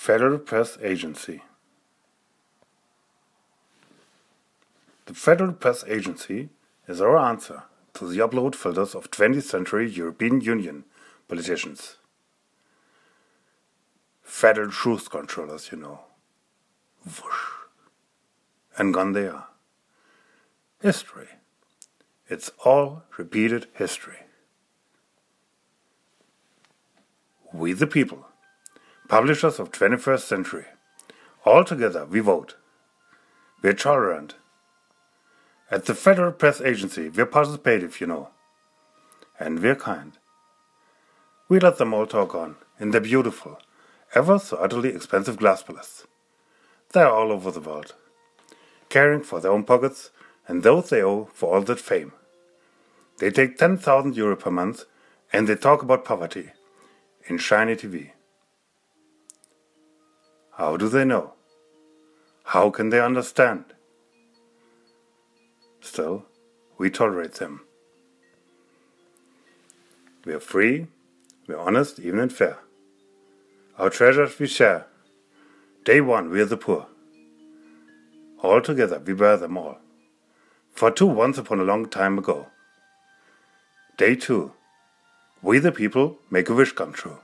Federal Press Agency. The Federal Press Agency is our answer to the upload filters of 20th century European Union politicians. Federal truth controllers, you know. Whoosh. And gone they are. History. It's all repeated history. We the people, publishers of 21st century, all together we vote. We're tolerant. At the Federal Press Agency we're participative, you know. And we're kind. We let them all talk on, in their beautiful, ever so utterly expensive glass palace. They're all over the world, caring for their own pockets and those they owe for all that fame. They take 10,000 euro per month and they talk about poverty in shiny TV. How do they know? How can they understand? Still, we tolerate them. We are free, we are honest, even and fair. Our treasures we share. Day one we are the poor. All together we bear them all. For two once upon a long time ago. Day two, we the people make a wish come true.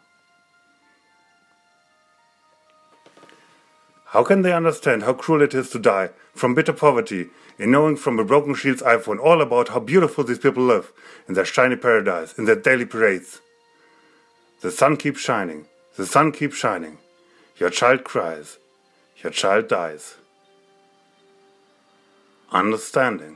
How can they understand how cruel it is to die from bitter poverty in knowing from a broken shield's iPhone all about how beautiful these people live in their shiny paradise, in their daily parades? The sun keeps shining, the sun keeps shining. Your child cries, your child dies. Understanding.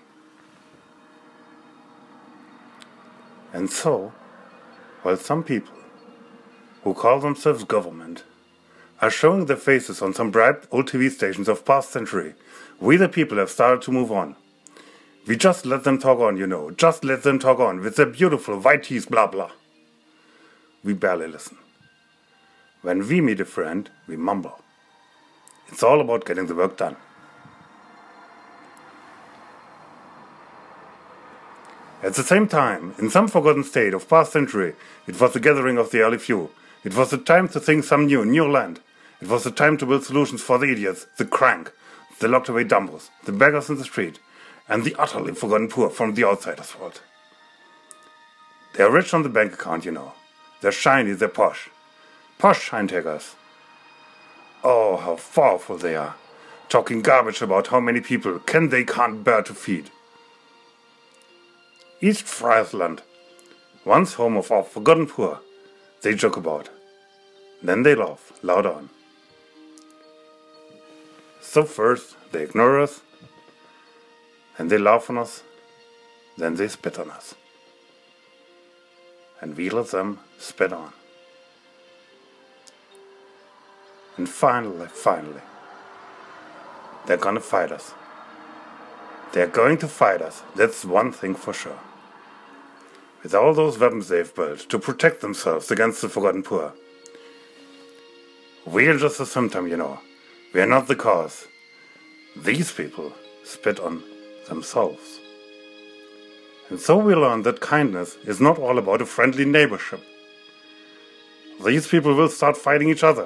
And so, while some people who call themselves government are showing their faces on some bright old TV stations of past century, we the people have started to move on. We just let them talk on, you know, just let them talk on with their beautiful white teeth, blah blah. We barely listen. When we meet a friend, we mumble. It's all about getting the work done. At the same time, in some forgotten state of past century, it was the gathering of the early few. It was the time to think some new land. It was the time to build solutions for the idiots, the crank, the locked away dumbos, the beggars in the street, and the utterly forgotten poor from the outsider's world. They're rich on the bank account, you know. They're shiny, they're posh. Posh shine-takers. Oh, how powerful they are. Talking garbage about how many people can't bear to feed. East Friesland, once home of our forgotten poor, they joke about. Then they laugh, loud on. So first they ignore us, and they laugh on us, then they spit on us. And we let them spit on. And finally, they're gonna fight us. They're going to fight us, that's one thing for sure. With all those weapons they've built to protect themselves against the forgotten poor. We're just a symptom, you know. We're not the cause. These people spit on themselves. And so we learn that kindness is not all about a friendly neighborship. These people will start fighting each other.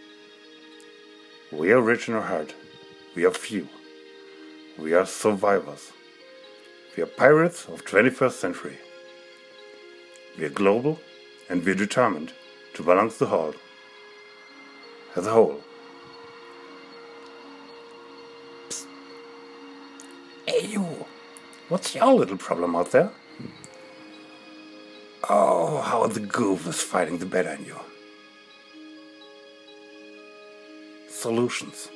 We are rich in our heart. We are few. We are survivors. We are pirates of 21st century. We are global, and we are determined to balance the whole as a whole. Psst. Hey you, what's your little problem out there? Oh, how the goof is fighting the better in you. Solutions.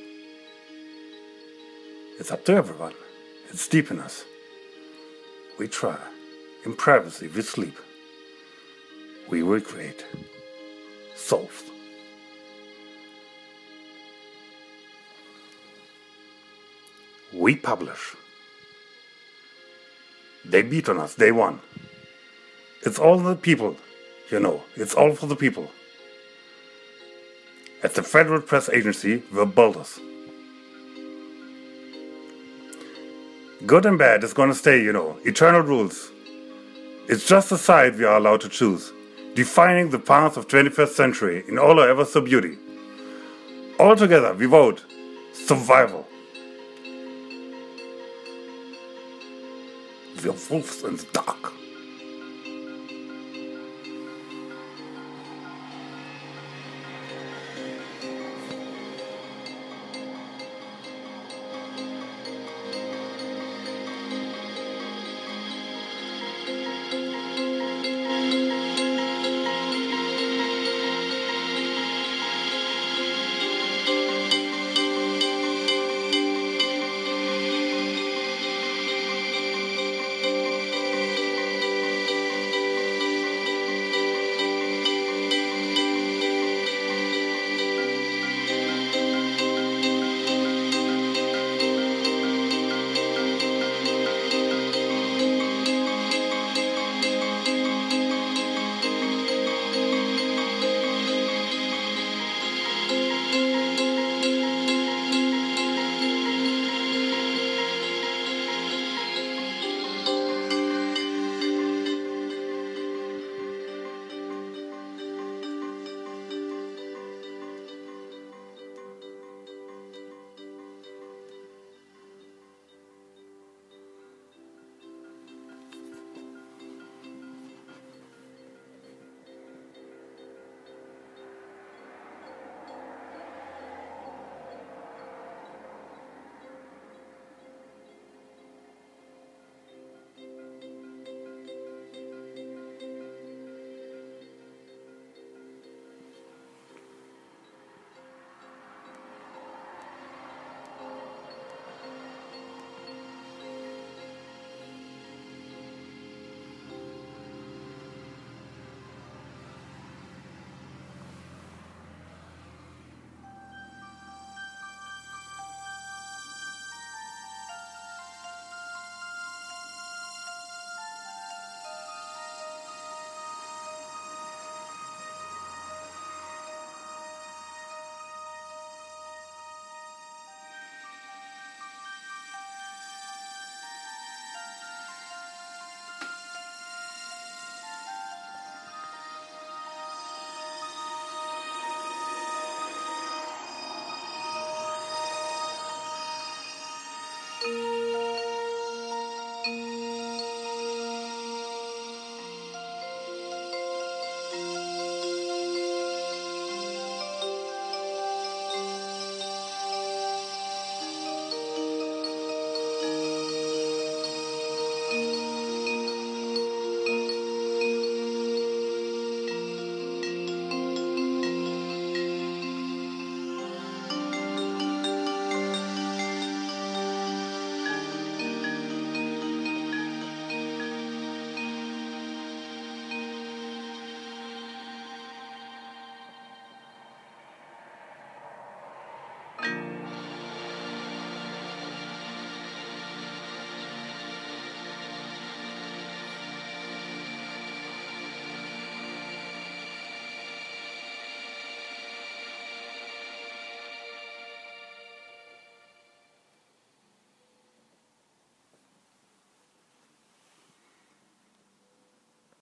It's up to everyone. It's deep in us. We try. In privacy, we sleep. We will create. Solved. We publish. They beat on us, day one. It's all the people, you know, it's all for the people. At the Federal Press Agency, we're builders. Good and bad is gonna stay, you know, eternal rules. It's just a side we are allowed to choose, defining the path of 21st century in all our ever so beauty. All together we vote survival. We're wolves in the dark.